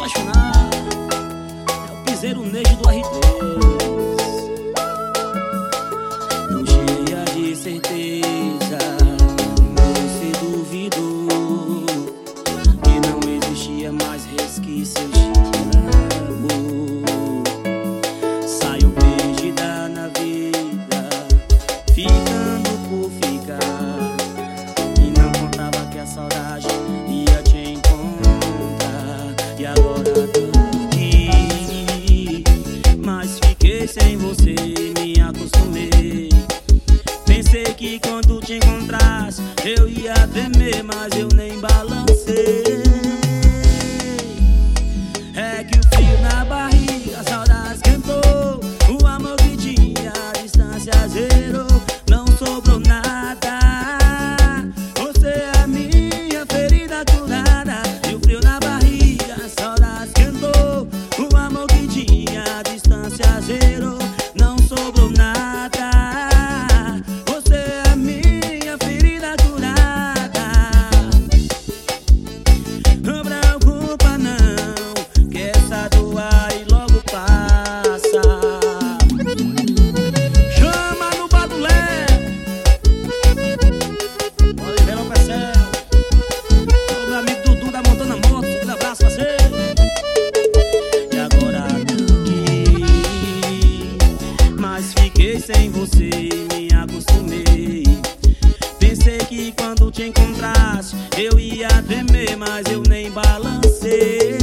apaixonar. É o piseiro Neide do R3. Tão cheia de certeza, você duvidou que não existia mais resquícios de amor. Saiu perdida na vida, ficando por ficar, e não contava que a saudade ia te encontrar. E agora tô aqui, mas fiquei sem você, me acostumei. Pensei que quando te encontrasse eu ia tremer, mas eu nem balancei. É que o frio na barriga, a saudade esquentou, o amor que tinha, a distância zerou, não sobrou nada. Você é a minha ferida curada. E o frio na barriga, a saudade esquentou, o amor que tinha, a distância zerou, não sobrou nada. Você é a minha ferida curada. Não preocupa não, que essa dor aí logo passa. Chama no badulé, Oliveira Percel, o meu amigo Dudu da Montana Moto, um abraço pra você. E agora aqui, mas fiquei sem você, me acostumei. Pensei que quando te encontrasse eu ia tremer, mas eu nem balancei.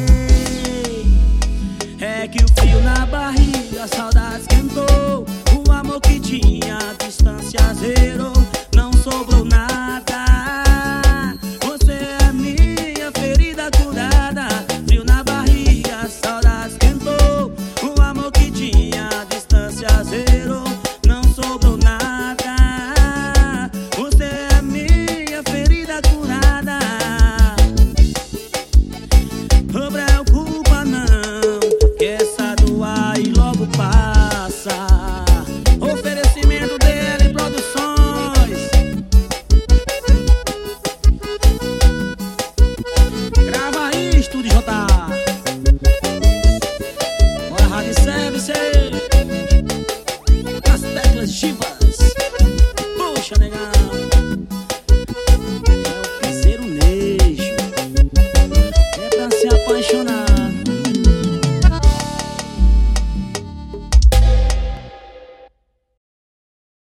É que o frio na barriga, a saudade esquentou, o amor que tinha, a distância zerou, não sobrou nada. Você é a minha ferida curada. Frio na barriga, a saudade esquentou, o amor que tinha, a distância zerou, não sobrou nada. Você é a minha ferida curada. Não preocupa não, que essa dor aí logo passa. Oferecimento DL Produções, grava aí, Estúdio J. Bora Rádio Service, as teclas chivas. Puxa, negão.